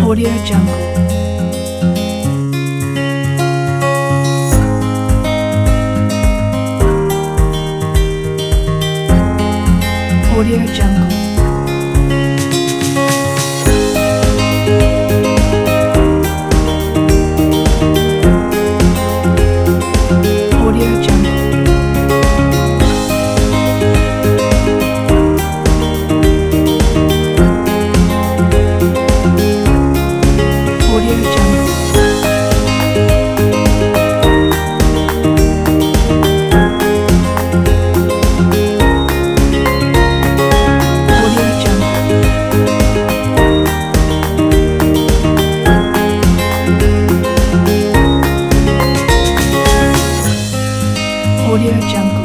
Audio Jungle. Audio Jungle. Audio Jungle. Audio Jungle. Audio Jungle.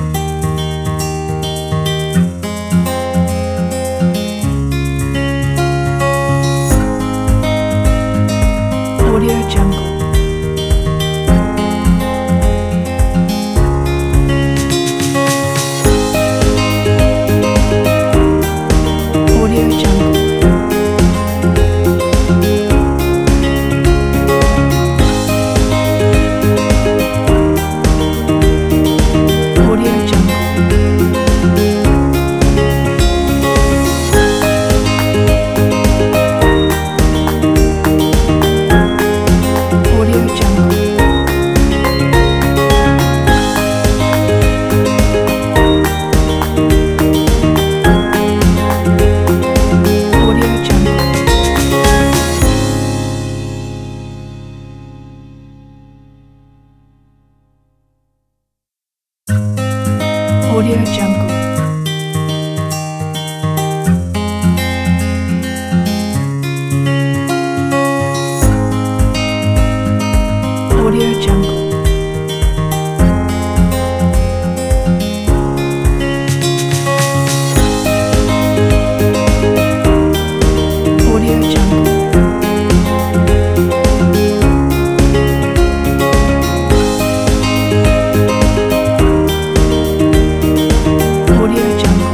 Audio Jungle. Audio Jungle. Audio Jungle. Audio Jungle. Audio Jungle. Audio Jungle. Audio Jungle. Audio Jungle. Audio Jungle.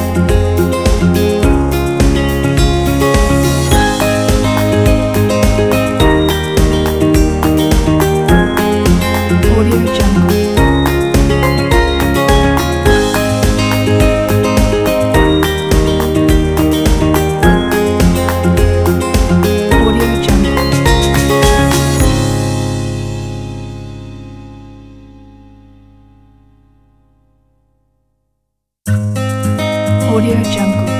Audio Jungle. Audio Jungle. Audio Jungle.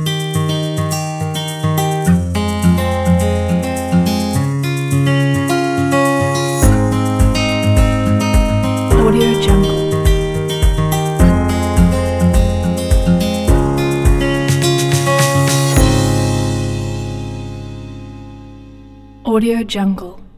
Audio Jungle. Audio Jungle.